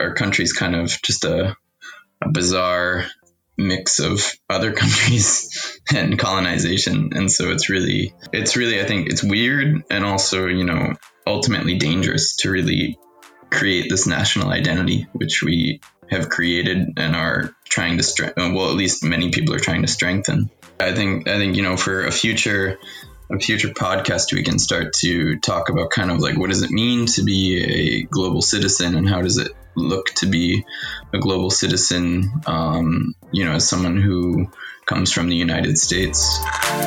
our country's kind of just a bizarre mix of other countries and colonization. And so it's really, I think it's weird and also, ultimately dangerous to really create this national identity, which we have created and are trying to at least many people are trying to strengthen. I think, for a future podcast, we can start to talk about kind of like, what does it mean to be a global citizen, and how does it look to be a global citizen, as someone who comes from the United States.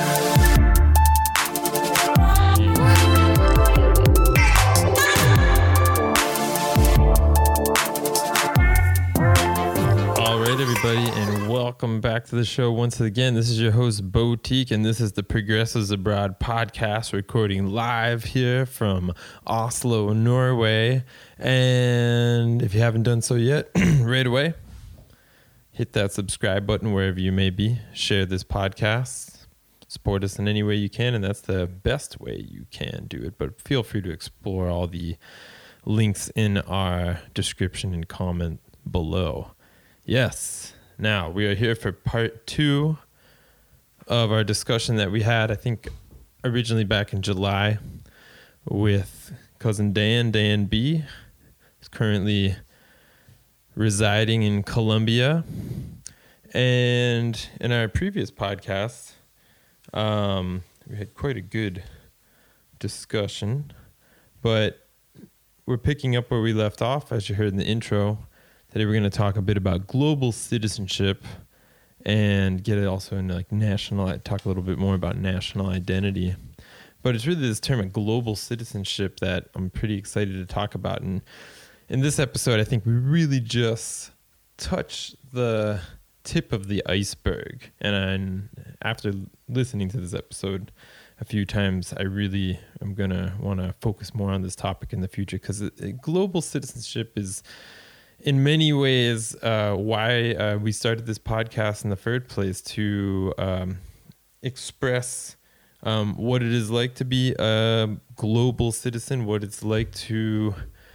Everybody, and welcome back to the show once again. This is your host, Bo Teak, and this is the Progressives Abroad podcast, recording live here from Oslo, Norway. And if you haven't done so yet, right away, hit that subscribe button wherever you may be. Share this podcast. Support us in any way you can, and that's the best way you can do it. But feel free to explore all the links in our description and comment below. Yes. Now, we are here for part 2 of our discussion that we had, I think, originally back in July with cousin Dan B. He's currently residing in Colombia. And in our previous podcast, we had quite a good discussion. But we're picking up where we left off, as you heard in the intro. Today we're going to talk a bit about global citizenship and get it also into talk a little bit more about national identity. But it's really this term of global citizenship that I'm pretty excited to talk about. And in this episode, I think we really just touch the tip of the iceberg. And after listening to this episode a few times, I really am going to want to focus more on this topic in the future, because global citizenship is, in many ways, why we started this podcast in the first place, to express what it is like to be a global citizen, what it's like to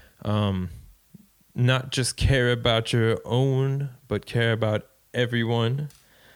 not just care about your own, but care about everyone.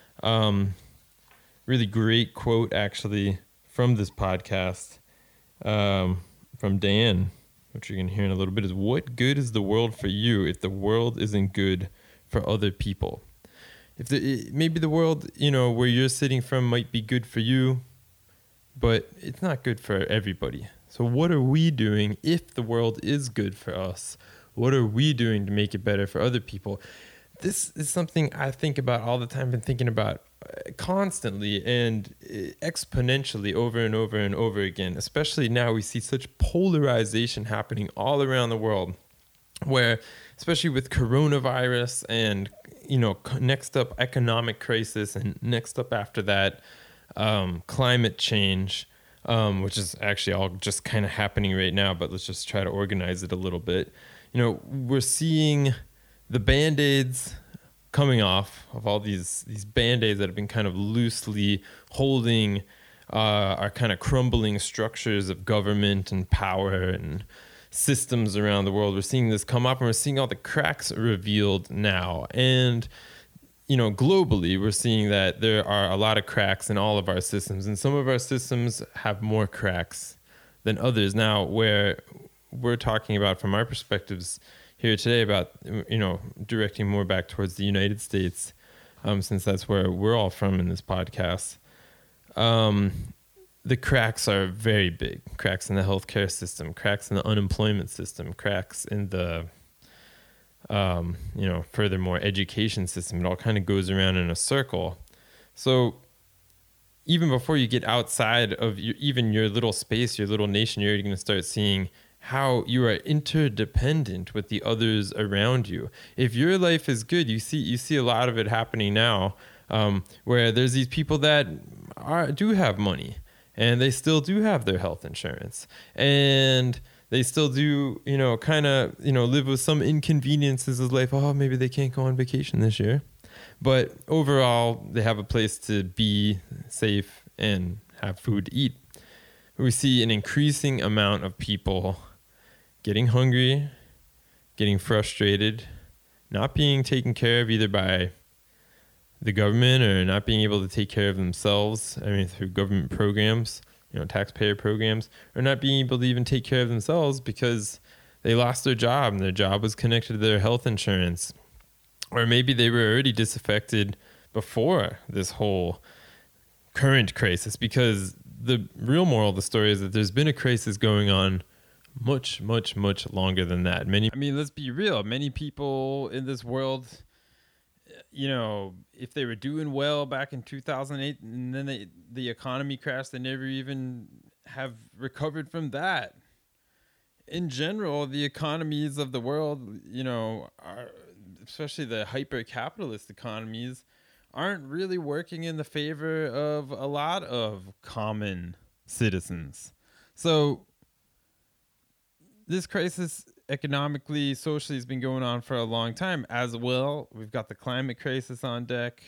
Really great quote, actually, from this podcast, from Dan, which you're going to hear in a little bit, is, what good is the world for you if the world isn't good for other people? Maybe the world, where you're sitting from might be good for you, but it's not good for everybody. So what are we doing if the world is good for us? What are we doing to make it better for other people? This is something I think about all the time, been thinking about constantly and exponentially over and over and over again. Especially now, we see such polarization happening all around the world, where, especially with coronavirus and, next up economic crisis, and next up after that, climate change, which is actually all just kind of happening right now, but let's just try to organize it a little bit. We're seeing the Band-Aids coming off of all these Band-Aids that have been kind of loosely holding our kind of crumbling structures of government and power and systems around the world. We're seeing this come up, and we're seeing all the cracks revealed now. And, globally, we're seeing that there are a lot of cracks in all of our systems, and some of our systems have more cracks than others. Now, where we're talking about from our perspectives here today about, directing more back towards the United States, since that's where we're all from in this podcast. The cracks are very big. Cracks in the healthcare system, cracks in the unemployment system, cracks in the, furthermore, education system. It all kind of goes around in a circle. So even before you get outside of your little space, your little nation, you're already going to start seeing how you are interdependent with the others around you. If your life is good, you see a lot of it happening now, where there's these people that do have money, and they still do have their health insurance, and they still do, live with some inconveniences of life. Oh, maybe they can't go on vacation this year, but overall, they have a place to be safe and have food to eat. We see an increasing amount of people getting hungry, getting frustrated, not being taken care of either by the government or not being able to take care of themselves. I mean, through government programs, taxpayer programs, or not being able to even take care of themselves because they lost their job and their job was connected to their health insurance. Or maybe they were already disaffected before this whole current crisis, because the real moral of the story is that there's been a crisis going on much, much, much longer than that. Let's be real. Many people in this world, if they were doing well back in 2008 and then the economy crashed, they never even have recovered from that. In general, the economies of the world, are, especially the hyper-capitalist economies, aren't really working in the favor of a lot of common citizens. So this crisis economically, socially, has been going on for a long time as well. We've got the climate crisis on deck.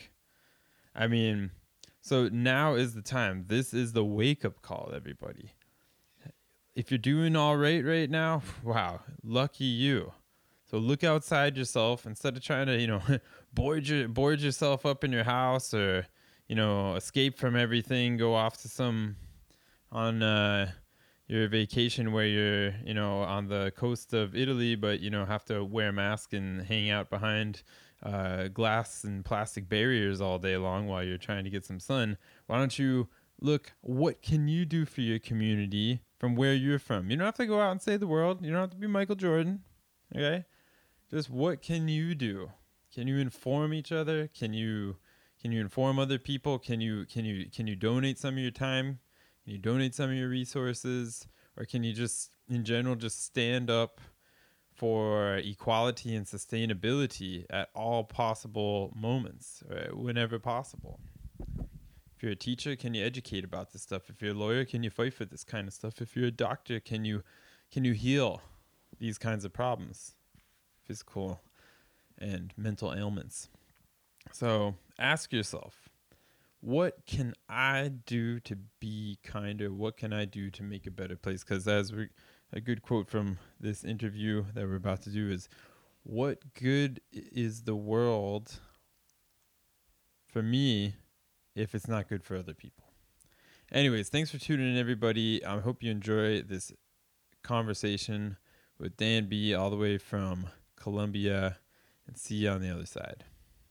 So now is the time. This is the wake-up call, everybody. If you're doing all right now, wow, lucky you. So look outside yourself instead of trying to, board yourself up in your house or, escape from everything, go off to on your vacation where you're, on the coast of Italy, but, have to wear a mask and hang out behind glass and plastic barriers all day long while you're trying to get some sun. Why don't you look, what can you do for your community from where you're from? You don't have to go out and save the world. You don't have to be Michael Jordan. Okay? Just what can you do? Can you inform each other? Can you inform other people? Can you donate some of your time? Can you donate some of your resources? Or can you just, in general, just stand up for equality and sustainability at all possible moments, right? Whenever possible? If you're a teacher, can you educate about this stuff? If you're a lawyer, can you fight for this kind of stuff? If you're a doctor, can you heal these kinds of problems? Physical and mental ailments. So ask yourself, what can I do to be kinder? What can I do to make a better place? Because a good quote from this interview that we're about to do is, what good is the world for me if it's not good for other people? Anyways, thanks for tuning in, everybody. I hope you enjoy this conversation with Dan B all the way from Colombia, and see you on the other side.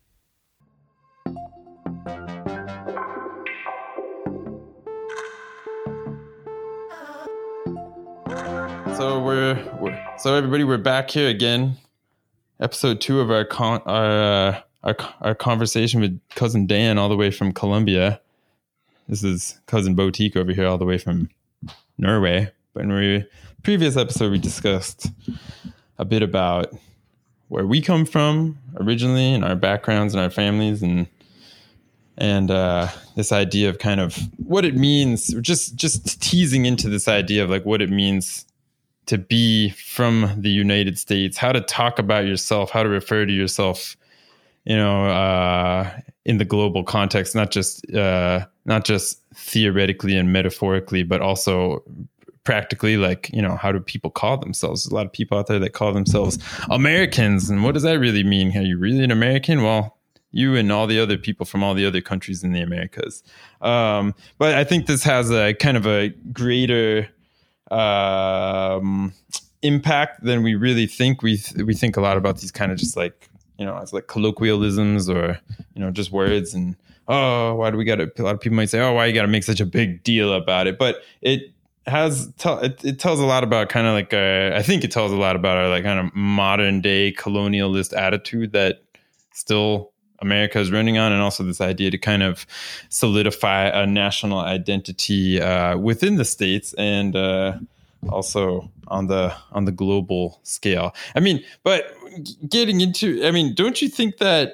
So everybody, we're back here again. Episode 2 of our conversation with cousin Dan all the way from Colombia. This is cousin Boutique over here all the way from Norway. But in the previous episode, we discussed a bit about where we come from originally and our backgrounds and our families and this idea of kind of what it means, just teasing into this idea of like what it means to be from the United States, how to talk about yourself, how to refer to yourself, in the global context, not just theoretically and metaphorically, but also practically, like, how do people call themselves? There's a lot of people out there that call themselves Americans. And what does that really mean? Are you really an American? Well, you and all the other people from all the other countries in the Americas. But I think this has a kind of a greater impact than we really think. We think a lot about these kind of just like, as like colloquialisms or, just words. And, why do we got to, a lot of people might say, why you got to make such a big deal about it? But it tells a lot about kind of like I think it tells a lot about our like kind of modern day colonialist attitude that still America is running on, and also this idea to kind of solidify a national identity within the states and also on the global scale. But getting into, don't you think that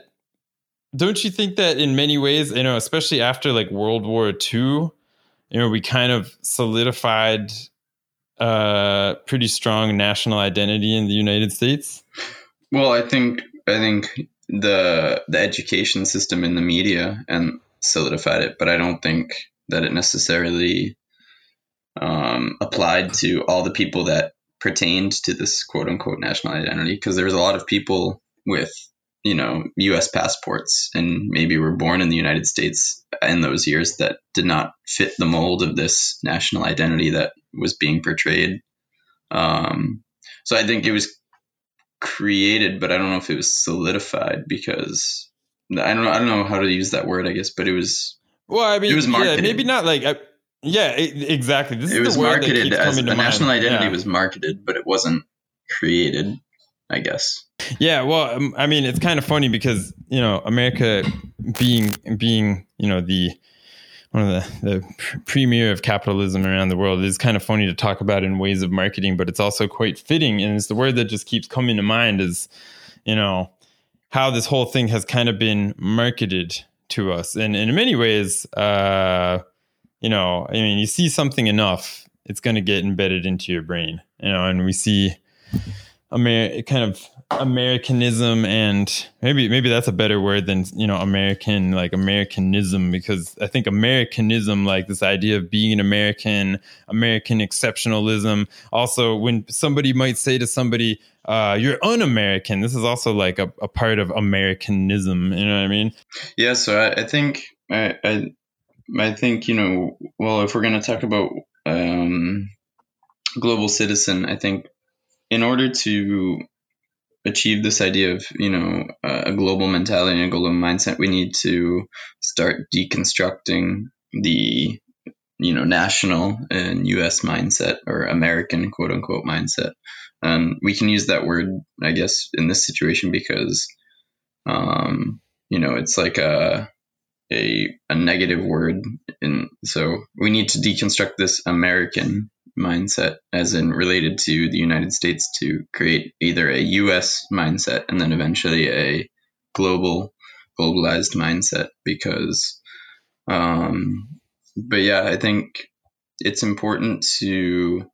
in many ways, especially after like World War II, we kind of solidified pretty strong national identity in the United States? Well, I think the education system in the media and solidified it, but I don't think that it necessarily applied to all the people that pertained to this quote unquote national identity, because there's a lot of people with, U.S. passports and maybe were born in the United States in those years that did not fit the mold of this national identity that was being portrayed. So I think it was created, but I don't know if it was solidified, because I don't know how to use that word, I guess, but it was. Well, I mean, it was marketed. Maybe not like. Exactly. This it is was the word marketed that keeps as coming to a mind. national identity was marketed, but it wasn't created, I guess. Yeah, well, I mean, it's kind of funny because, America being the one of the premier of capitalism around the world, is kind of funny to talk about in ways of marketing, but it's also quite fitting. And it's the word that just keeps coming to mind is, how this whole thing has kind of been marketed to us. And in many ways, I mean, you see something enough, it's going to get embedded into your brain, and we see kind of Americanism, and maybe that's a better word than, American, like Americanism, because I think Americanism, like this idea of being an American exceptionalism. Also, when somebody might say to somebody, you're un-American, this is also like a part of Americanism. You know what I mean? Yeah. So I think, I think, well, if we're going to talk about global citizen, I think in order to achieve this idea of, a global mentality and a global mindset, we need to start deconstructing the, national and U.S. mindset, or American quote unquote mindset. We can use that word, I guess, in this situation because, it's like a negative word. And so we need to deconstruct this American mindset, as in related to the United States, to create either a US mindset and then eventually a globalized mindset, because but yeah, I think it's important to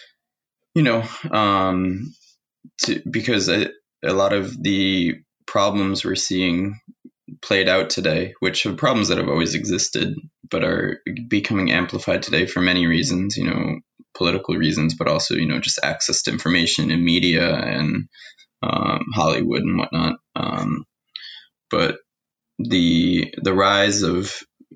because a lot of the problems we're seeing played out today, which are problems that have always existed but are becoming amplified today for many reasons, political reasons, but also, just access to information and media and Hollywood and whatnot. But the rise of,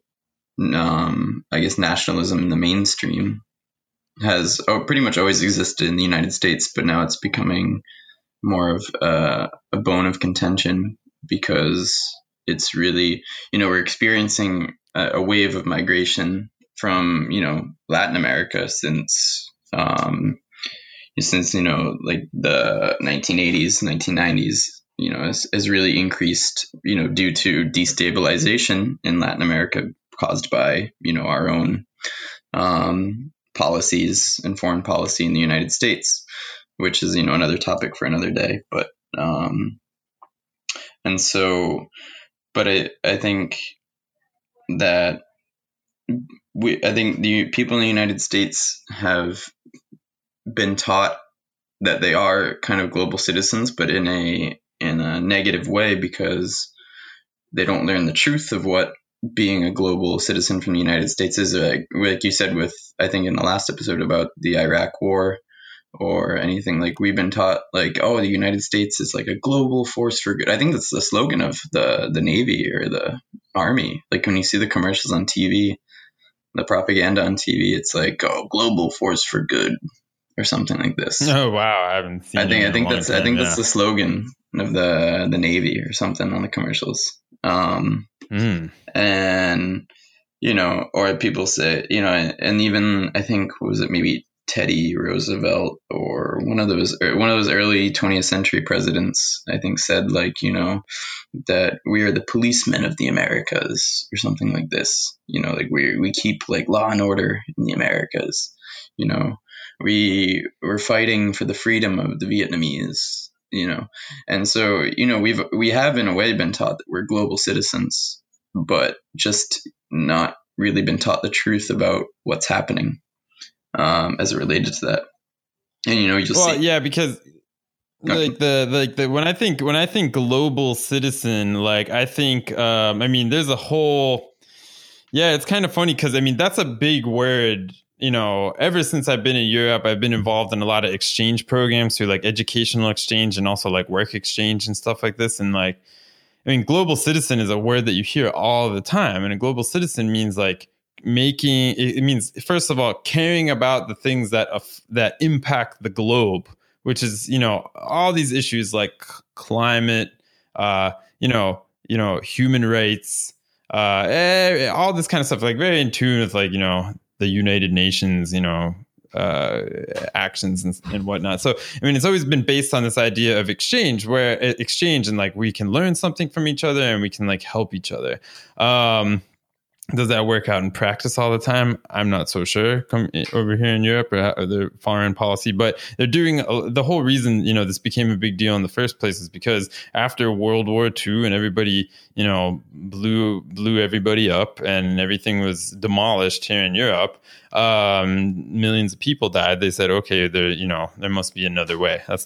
I guess, nationalism in the mainstream has pretty much always existed in the United States, but now it's becoming more of a bone of contention, because it's really, we're experiencing a wave of migration from, Latin America since like the 1980s, 1990s, has really increased, due to destabilization in Latin America caused by, our own policies and foreign policy in the United States, which is, another topic for another day. But and so, but I think that I think the people in the United States have been taught that they are kind of global citizens, but in a negative way, because they don't learn the truth of what being a global citizen from the United States is. Like you said, with, I think in the last episode about the Iraq War or anything, like we've been taught like, oh, the United States is like a global force for good. I think that's the slogan of the Navy or the Army. Like when you see the commercials on TV, the propaganda on TV, it's like, oh, global force for good or something like this. Oh wow, I haven't seen. I think that's that's the slogan of the Navy or something on the commercials. And or people say, and even I think, what was it, maybe Teddy Roosevelt or one of those early 20th century presidents, I think, said like, that we are the policemen of the Americas or something like this. Like we keep like law and order in the Americas. We're fighting for the freedom of the Vietnamese. And so we have in a way been taught that we're global citizens, but just not really been taught the truth about what's happening as it related to that. And yeah, because like the when I think global citizen, like I think I mean there's a whole, yeah, it's kind of funny because I mean that's a big word ever since I've been in Europe, I've been involved in a lot of exchange programs through like educational exchange and also like work exchange and stuff like this. And like, I mean, global citizen is a word that you hear all the time. And a global citizen means like it means, first of all, caring about the things that impact the globe, which is, all these issues like climate, human rights, all this kind of stuff, like very in tune with like, the United Nations, actions and whatnot. So, I mean, it's always been based on this idea of exchange and like we can learn something from each other and we can like help each other. Does that work out in practice all the time? I'm not so sure. Come over here in Europe or the foreign policy, but they're doing the whole reason, this became a big deal in the first place is because after World War II and everybody, blew everybody up and everything was demolished here in Europe, millions of people died. They said, okay, there must be another way. That's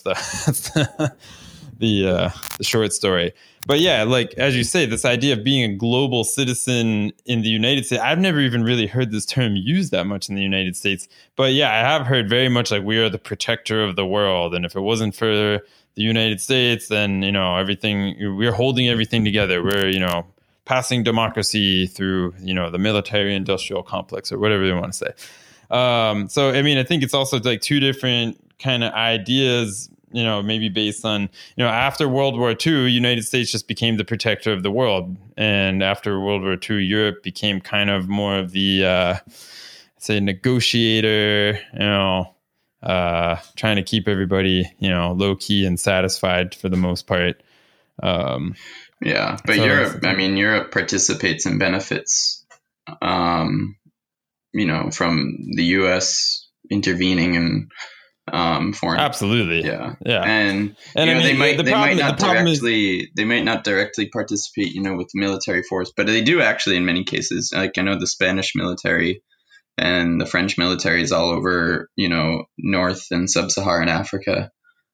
the short story. But yeah, like as you say, this idea of being a global citizen in the United States, I've never even really heard this term used that much in the United States. But yeah, I have heard very much like we are the protector of the world. And if it wasn't for the United States, then, we're holding everything together. We're, passing democracy through, the military industrial complex or whatever they want to say. So, I mean, I think it's also like two different kind of ideas, maybe based on, after World War II, United States just became the protector of the world. And after World War II, Europe became kind of more of the, say, negotiator, trying to keep everybody, low key and satisfied for the most part. Yeah, but Europe participates and benefits, from the U.S. intervening and foreign. Absolutely. Yeah. And they might not directly participate, with the military force, but they do actually in many cases. Like I know the Spanish military and the French military is all over, North and Sub-Saharan Africa.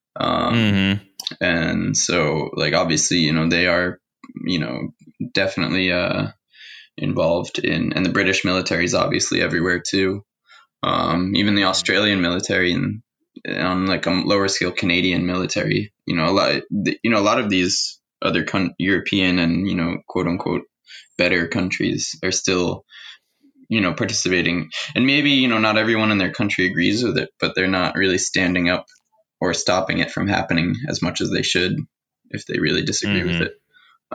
And so like, obviously, they are, definitely, involved in, and the British military is obviously everywhere too. Even the Australian military and on like a lower scale Canadian military, a lot of these other European and, quote unquote, better countries are still, participating, and maybe, not everyone in their country agrees with it, but they're not really standing up or stopping it from happening as much as they should if they really disagree with it.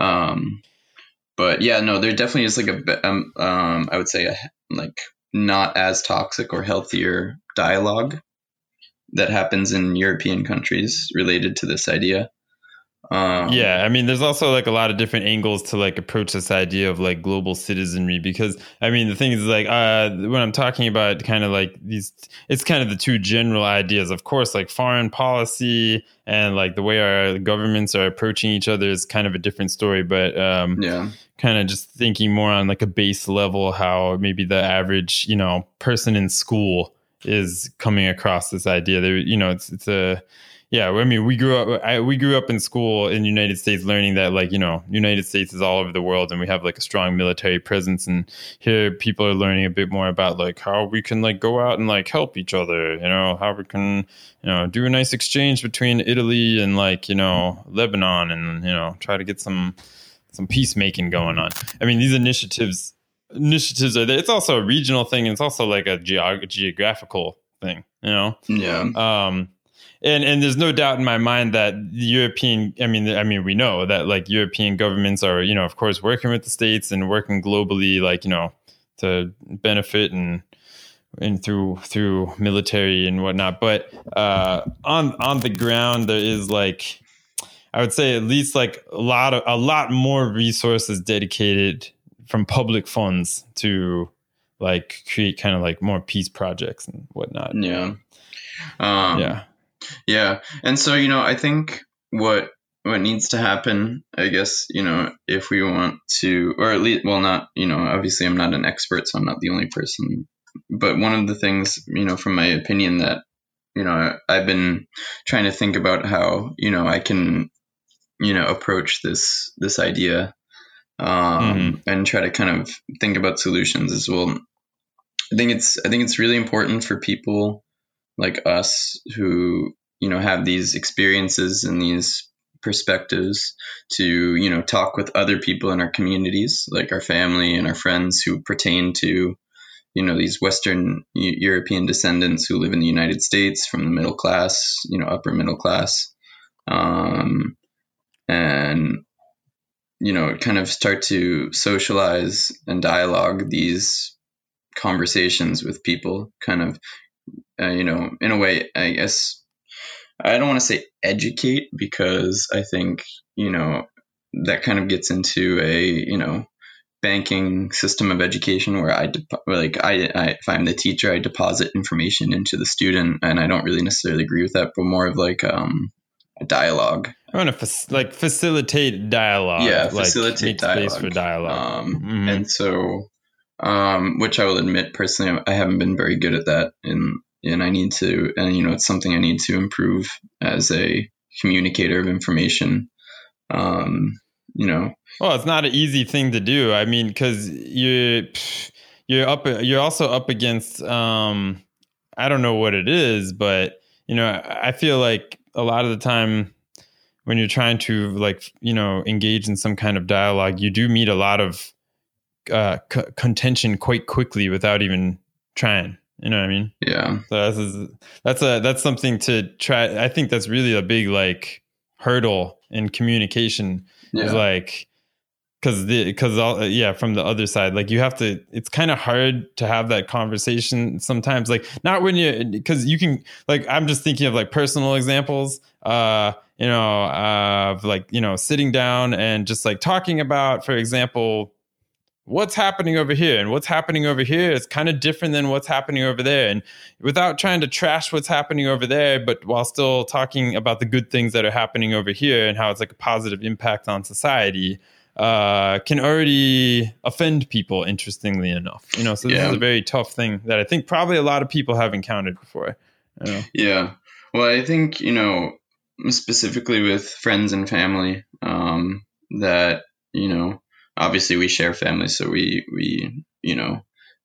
But yeah, no, there definitely is like I would say like not as toxic or healthier dialogue that happens in European countries related to this idea. Yeah, I mean, there's also like a lot of different angles to like approach this idea of like global citizenry, because I mean, the thing is like when I'm talking about kind of like these, it's kind of the two general ideas. Of course, like foreign policy and like the way our governments are approaching each other is kind of a different story. But kind of just thinking more on like a base level, how maybe the average, person in school is coming across this idea. There, it's a yeah, I mean, we grew up in school in the United States learning that, like, United States is all over the world and we have like a strong military presence. And here people are learning a bit more about like how we can like go out and like help each other, how we can, do a nice exchange between Italy and like, Lebanon and, try to get some peacemaking going on. I mean, these initiatives are there. It's also a regional thing. And it's also like a geographical thing, Yeah. And there's no doubt in my mind that the European, I mean, we know that like European governments are, of course, working with the states and working globally, like, to benefit and through military and whatnot. But on the ground, there is like, I would say at least like a lot more resources dedicated from public funds to like create kind of like more peace projects and whatnot. Yeah. Yeah. And so, I think what needs to happen, I guess, if we want to, or at least, well, not, obviously I'm not an expert, so I'm not the only person, but one of the things, from my opinion that, I've been trying to think about how, I can, approach this idea, and try to kind of think about solutions as well. I think it's really important for people like us who, you know, have these experiences and these perspectives to, you know, talk with other people in our communities, like our family and our friends who pertain to, you know, these Western European descendants who live in the United States from the middle class, you know, upper middle class. And, you know, kind of start to socialize and dialogue these conversations with people, kind of, you know, in a way, I guess, I don't want to say educate, because I think, you know, that kind of gets into a, you know, banking system of education where if I'm the teacher, I deposit information into the student, and I don't really necessarily agree with that, but more of like a dialogue. I want to facilitate dialogue. Yeah, facilitate dialogue. Space for dialogue. And so, which I will admit personally, I haven't been very good at that, and I need to, and you know, it's something I need to improve as a communicator of information. You know. Well, it's not an easy thing to do. I mean, because you're also up against I don't know what it is, but you know, I feel like a lot of the time when you're trying to, like, you know, engage in some kind of dialogue, you do meet a lot of contention quite quickly without even trying. You know what I mean? Yeah. So that's something to try. I think that's really a big like hurdle in communication. Yeah. Is like, from the other side, like you have to, it's kind of hard to have that conversation sometimes, like not when because you can, like, I'm just thinking of like personal examples, you know, of like, you know, sitting down and just like talking about, for example, what's happening over here, and what's happening over here is kind of different than what's happening over there. And without trying to trash what's happening over there, but while still talking about the good things that are happening over here and how it's like a positive impact on society, can already offend people, interestingly enough. You know, so this is a very tough thing that I think probably a lot of people have encountered before. You know? Yeah. Well, I think, you know, specifically with friends and family, that, you know, obviously we share family, so we you know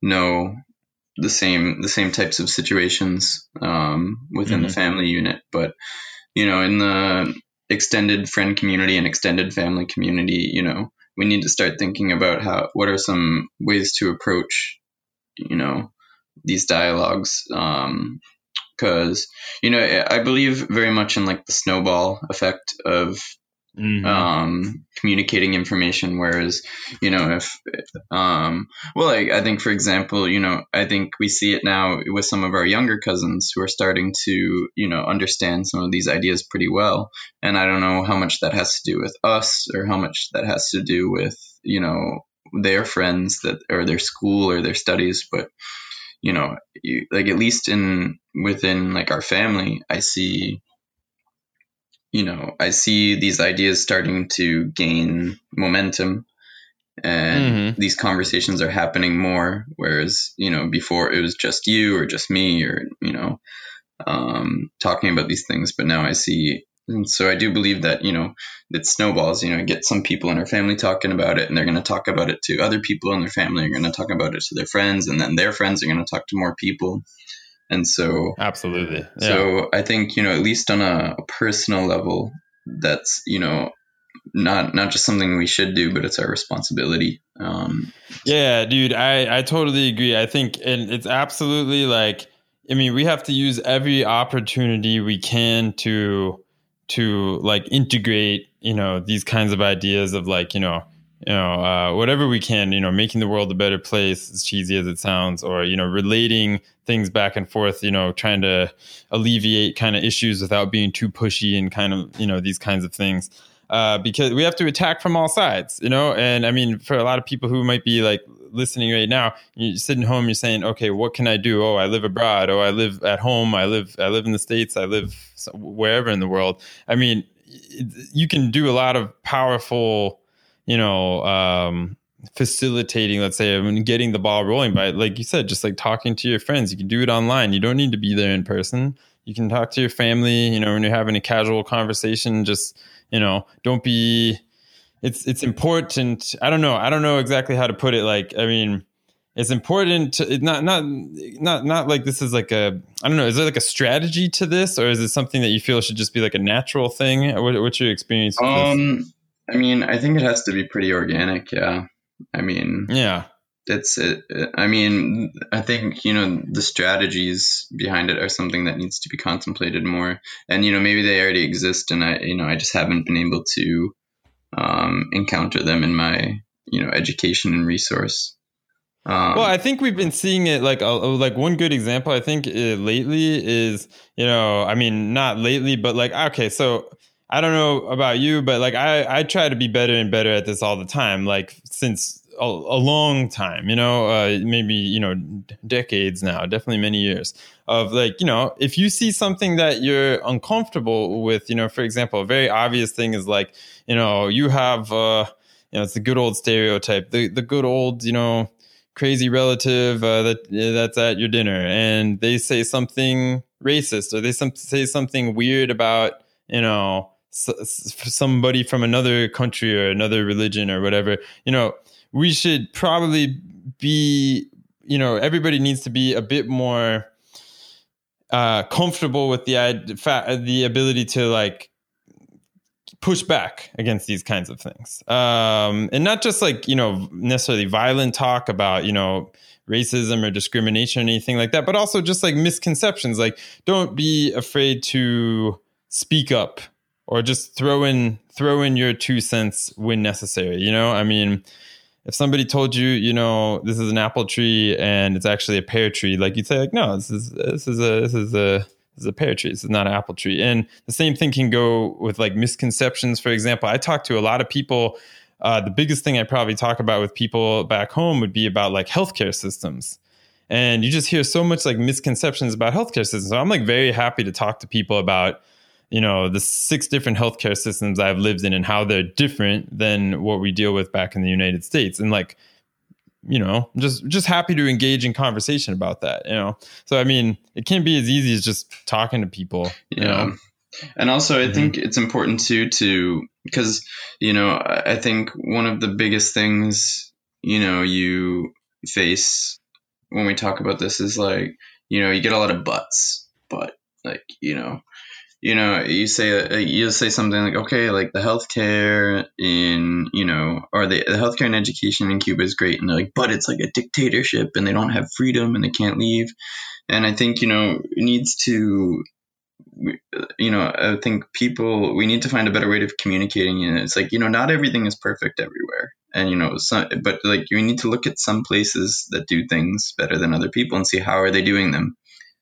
the same types of situations within the family unit. But, you know, in the extended friend community and extended family community, you know, we need to start thinking about what are some ways to approach, you know, these dialogues. Because, you know, I believe very much in like the snowball effect of communicating information, whereas, you know, if I think, for example, you know, I think we see it now with some of our younger cousins who are starting to, you know, understand some of these ideas pretty well, and I don't know how much that has to do with us or how much that has to do with, you know, their friends or their school or their studies, but, you know, like at least within like our family, I see these ideas starting to gain momentum, and these conversations are happening more. Whereas, you know, before it was just you or just me or, you know, talking about these things. But now I see, and so I do believe that, you know, that snowballs, you know, get some people in our family talking about it, and they're going to talk about it to other people in their family, are going to talk about it to their friends, and then their friends are going to talk to more people. And so, absolutely. Yeah. So I think, you know, at least on a personal level, that's, you know, not just something we should do, but it's our responsibility. Yeah, dude, I totally agree. I think, and it's absolutely like, I mean, we have to use every opportunity we can to like integrate, you know, these kinds of ideas of like, you know, whatever we can, you know, making the world a better place, as cheesy as it sounds, or, you know, relating things back and forth, you know, trying to alleviate kind of issues without being too pushy and kind of, you know, these kinds of things. Because we have to attack from all sides, you know, and I mean, for a lot of people who might be like listening right now, you're sitting home, you're saying, okay, what can I do? Oh, I live abroad. Oh, I live at home. I live in the States. I live wherever in the world. I mean, you can do a lot of powerful, you know, facilitating, let's say, getting the ball rolling by, like you said, just like talking to your friends. You can do it online. You don't need to be there in person. You can talk to your family, you know, when you're having a casual conversation, just, you know, don't be, it's important. I don't know exactly how to put it. Like, I mean, it's important to not like this is like a, I don't know, is there like a strategy to this, or is it something that you feel should just be like a natural thing? What's your experience with this? I mean, I think it has to be pretty organic. Yeah. I mean, Yeah. it's it. I mean, I think, you know, the strategies behind it are something that needs to be contemplated more. And, you know, maybe they already exist, and I just haven't been able to encounter them in my, you know, education and resource. Well, I think we've been seeing it like one good example, I think, lately is, you know, I mean, not lately, but like, okay, so I don't know about you, but like I try to be better and better at this all the time, like since a long time, you know, maybe, you know, decades now, definitely many years of like, you know, if you see something that you're uncomfortable with, you know, for example, a very obvious thing is like, you know, you have, you know, it's the good old stereotype, the good old, you know, crazy relative that's at your dinner, and they say something racist, or they say something weird about, you know, somebody from another country or another religion or whatever. You know, we should probably be, you know, everybody needs to be a bit more comfortable with the ability to like push back against these kinds of things, and not just like, you know, necessarily violent talk about, you know, racism or discrimination or anything like that, but also just like misconceptions. Like, don't be afraid to speak up, or just throw in your 2 cents when necessary. You know, I mean, if somebody told you, you know, this is an apple tree and it's actually a pear tree, like you'd say like, no, this is a pear tree. This is not an apple tree. And the same thing can go with like misconceptions. For example, I talk to a lot of people. The biggest thing I probably talk about with people back home would be about like healthcare systems. And you just hear so much like misconceptions about healthcare systems. So I'm like very happy to talk to people about, you know, the 6 different healthcare systems I've lived in and how they're different than what we deal with back in the United States. And like, you know, just happy to engage in conversation about that, you know? So, I mean, it can't be as easy as just talking to people. You know? And also I think it's important too, because, you know, I think one of the biggest things, you know, you face when we talk about this is like, you know, you get a lot of but like, you say something like, okay, like the healthcare in, you know, or the healthcare and education in Cuba is great. And they're like, but it's like a dictatorship and they don't have freedom and they can't leave. And I think, you know, it needs to, you know, I think we need to find a better way of communicating. And it's like, you know, not everything is perfect everywhere. And, you know, but like you need to look at some places that do things better than other people and see how are they doing them.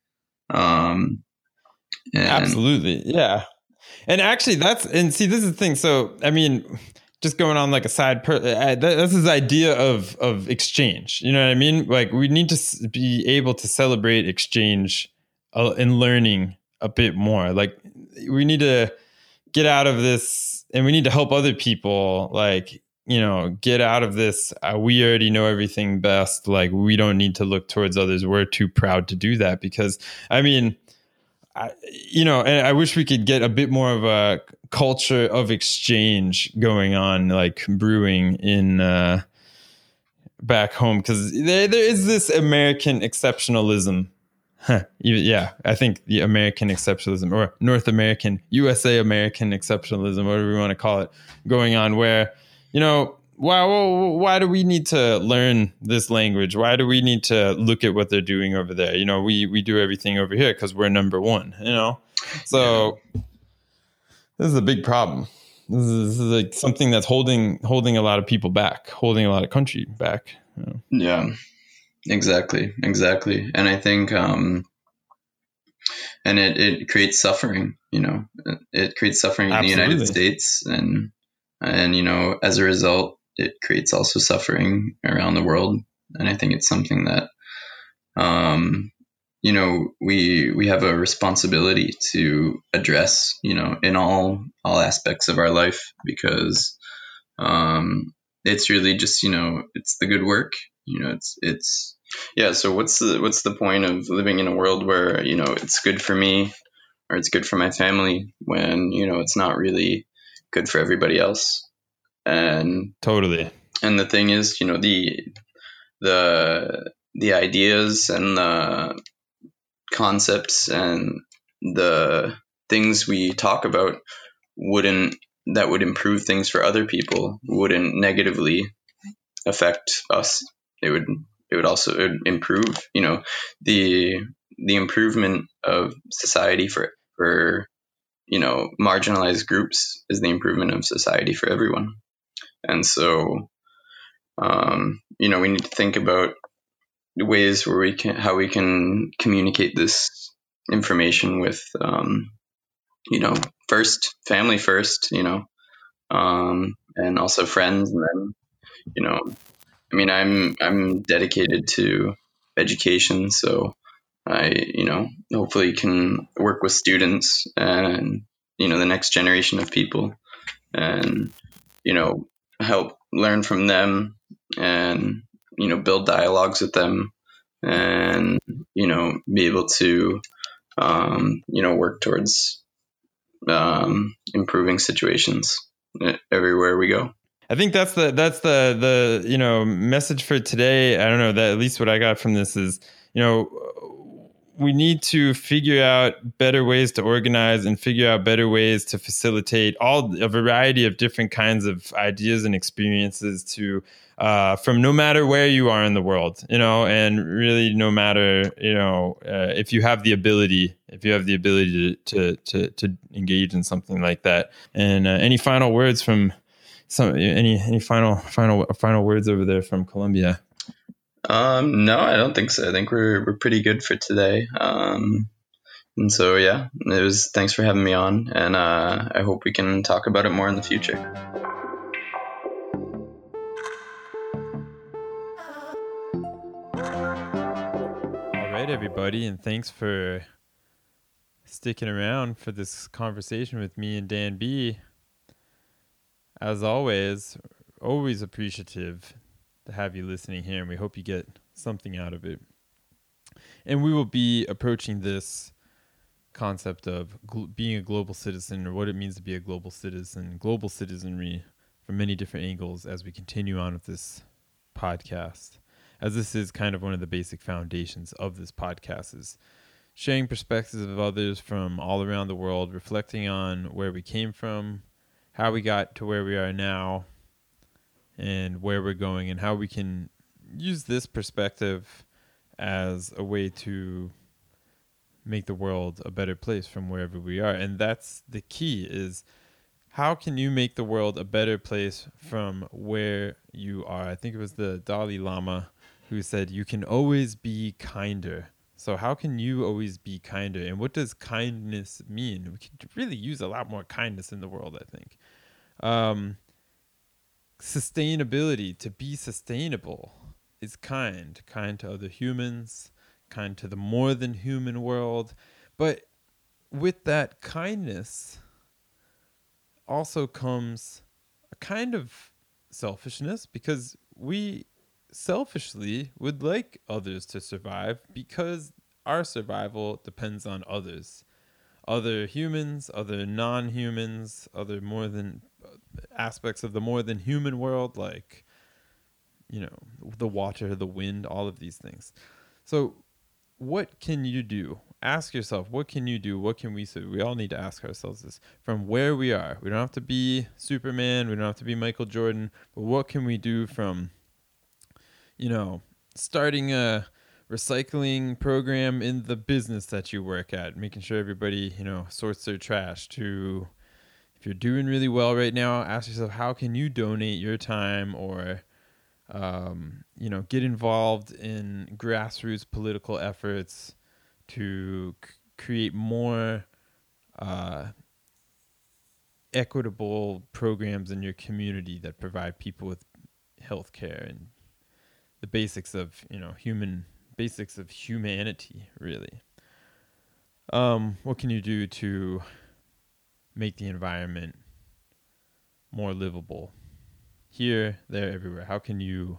Absolutely. Yeah. And actually see, this is the thing. So, I mean, just going on like a side, this is the idea of exchange. You know what I mean? Like we need to be able to celebrate exchange and learning a bit more. Like we need to get out of this, and we need to help other people, like, you know, get out of this. We already know everything best. Like we don't need to look towards others. We're too proud to do that, because I mean, you know, and I wish we could get a bit more of a culture of exchange going on, like brewing in back home, because there is this American exceptionalism. Yeah, I think the American exceptionalism, or North American, USA American exceptionalism, whatever we want to call it, going on, where, you know, why do we need to learn this language? Why do we need to look at what they're doing over there? You know, we do everything over here because we're number one, you know? So this is a big problem. This is like something that's holding a lot of people back, holding a lot of country back. You know? Yeah, exactly. And I think, and it creates suffering, you know, it creates suffering in Absolutely. the United States. And, you know, as a result, it creates also suffering around the world. And I think it's something that, you know, we have a responsibility to address, you know, in all aspects of our life, because it's really just, you know, it's the good work, you know, it's yeah. So what's the point of living in a world where, you know, it's good for me or it's good for my family when, you know, it's not really good for everybody else? And totally. And the thing is, you know, the ideas and the concepts and the things we talk about that would improve things for other people wouldn't negatively affect us. It would also improve, the improvement of society for marginalized groups is the improvement of society for everyone. And so, we need to think about ways where how we can communicate this information with, first family first, and also friends. And then, I'm dedicated to education. So I, hopefully can work with students and, the next generation of people and, help learn from them and, build dialogues with them and, be able to, work towards improving situations everywhere we go. I think that's the message for today. I don't know, that at least what I got from this is, we need to figure out better ways to organize and figure out better ways to facilitate a variety of different kinds of ideas and experiences to from no matter where you are in the world, and really no matter, if you have the ability to engage in something like that. And any final words from any final words over there from Colombia? No, I don't think so. I think we're pretty good for today. And so, yeah, thanks for having me on, and I hope we can talk about it more in the future. All right, everybody, and thanks for sticking around for this conversation with me and Dan B. As always appreciative to have you listening here, and we hope you get something out of it. And we will be approaching this concept of being a global citizen, or what it means to be a global citizen, global citizenry, from many different angles as we continue on with this podcast, as this is kind of one of the basic foundations of this podcast, is sharing perspectives of others from all around the world, reflecting on where we came from, how we got to where we are now, and where we're going, and how we can use this perspective as a way to make the world a better place from wherever we are. And that's the key, is how can you make the world a better place from where you are? I think it was the Dalai Lama who said, you can always be kinder. So how can you always be kinder? And what does kindness mean? We could really use a lot more kindness in the world, I think. Sustainability, to be sustainable, is kind to other humans, kind to the more than human world. But with that kindness also comes a kind of selfishness, because we selfishly would like others to survive, because our survival depends on others, other humans, other non-humans, other more than aspects of the more than human world, like, the water, the wind, all of these things. So what can you do? Ask yourself, what can you do? What can we do? We all need to ask ourselves this from where we are. We don't have to be Superman. We don't have to be Michael Jordan. But what can we do from, starting a recycling program in the business that you work at, making sure everybody, sorts their trash, to, if you're doing really well right now, ask yourself, how can you donate your time or, get involved in grassroots political efforts to create more equitable programs in your community that provide people with health care and the basics of, basics of humanity, really. What can you do to make the environment more livable? Here, there, everywhere. How can you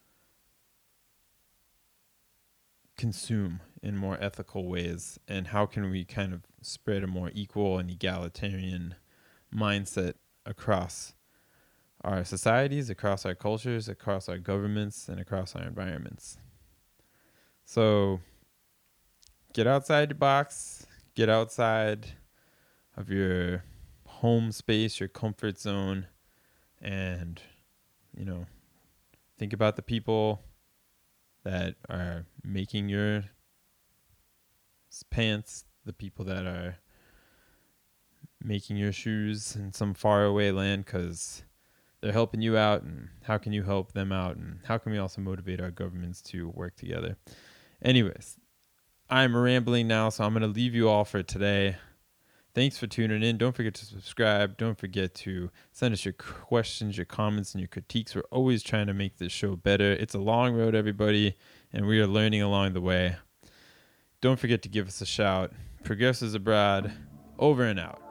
consume in more ethical ways? And how can we kind of spread a more equal and egalitarian mindset across our societies, across our cultures, across our governments, and across our environments. So get outside the box, get outside of your home space, your comfort zone, and, think about the people that are making your pants, the people that are making your shoes in some faraway land, because they're helping you out, and how can you help them out, and how can we also motivate our governments to work together? Anyways, I'm rambling now, so I'm going to leave you all for today. Thanks for tuning in. Don't forget to subscribe. Don't forget to send us your questions, your comments, and your critiques. We're always trying to make this show better. It's a long road, everybody, and we are learning along the way. Don't forget to give us a shout. Progressives Abroad, over and out.